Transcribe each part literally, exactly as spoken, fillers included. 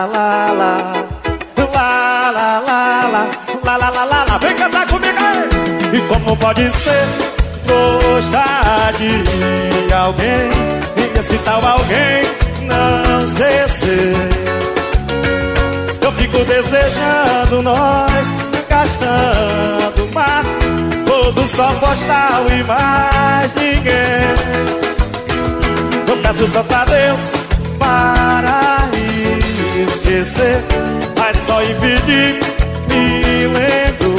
lá, lá, lá. Lá, lá, lá, lá. Lá, lá, lá, lá, lá. Vem cantar comigo aí. E como pode ser gostar de alguém e esse tal alguém não sei ser? Eu fico desejando nós gastando mar, todo só postal e mais ninguém. Eu peço tanto a Deus para esquecer, mas só impedir me lembro.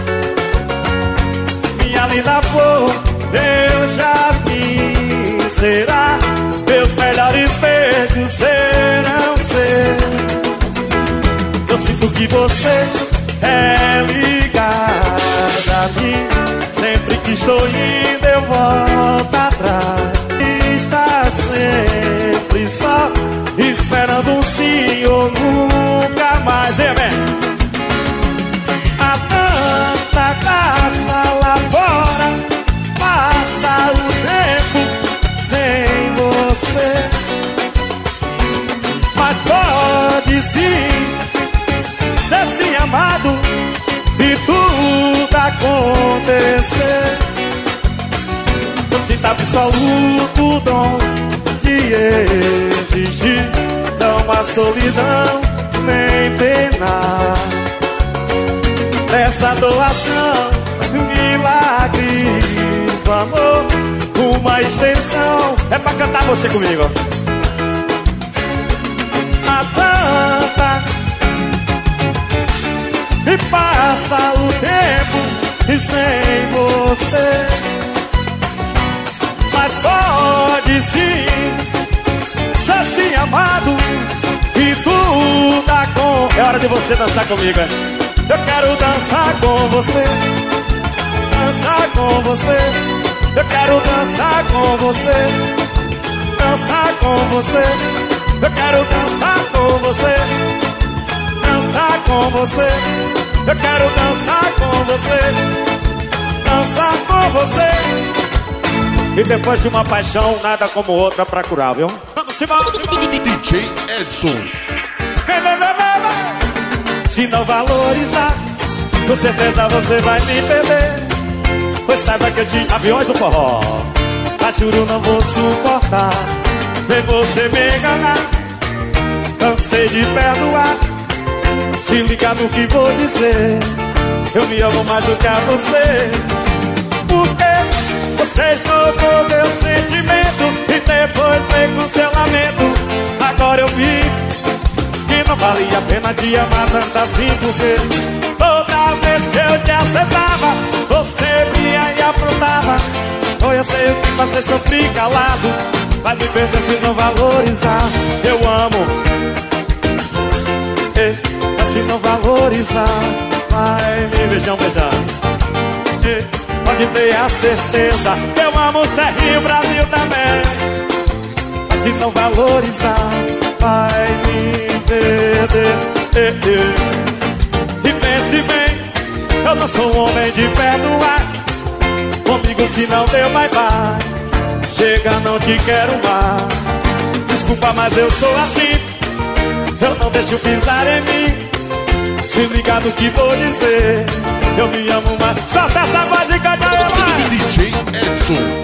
Minha linda flor, meu jasmim será, meus melhores beijos serão seus. Eu sinto que você é ligada a mim, sempre que estou indo eu volto atrás. Está sempre só, esperando um sim ou nunca mais. É, há tanta graça lá fora, passa o tempo sem você. Mas pode sim ser sim amado e tudo acontecer. Eu sinto absoluto o dom de existir, não há solidão nem pena nessa doação, milagre do amor, uma extensão. É pra cantar você comigo. A tanta e passa o tempo e sem você. Mas pode sim ser sim amado e tudo com... É hora de você dançar comigo. Eu quero dançar com você, dançar com você. Eu quero dançar com você, dançar com você. Eu quero dançar com você, dançar com você. Eu quero dançar com você, dançar com você. E depois de uma paixão, nada como outra pra curar, viu? Vamos embora, D J Edson. Se não valorizar, com certeza você vai me perder. Pois saiba que eu te... Aviões do forró. Mas juro não vou suportar ver você me enganar. Cansei de perdoar. Se liga no que vou dizer, eu me amo mais do que a você. Porque você estragou meu sentimento e depois veio com seu lamento. Agora eu vi que não valia a pena te amar tanto assim. Porque toda vez que eu te acertava, você vinha e aprontava. Só eu sei o que você sofri calado. Vai me perder se não valorizar. Eu amo, mas se não valorizar, vai me beijar, beijar. Pode ter a certeza, eu amo o Serrinho, Brasil também. Mas se não valorizar, vai me perder. E pense bem, eu não sou um homem de perdoar. Comigo se não deu, bye bye. Chega, não te quero mais. Desculpa, mas eu sou assim. Eu não deixo pisar em mim. Se liga no que vou dizer, eu me amo mais. Solta essa voz e canta ela. D J Edson.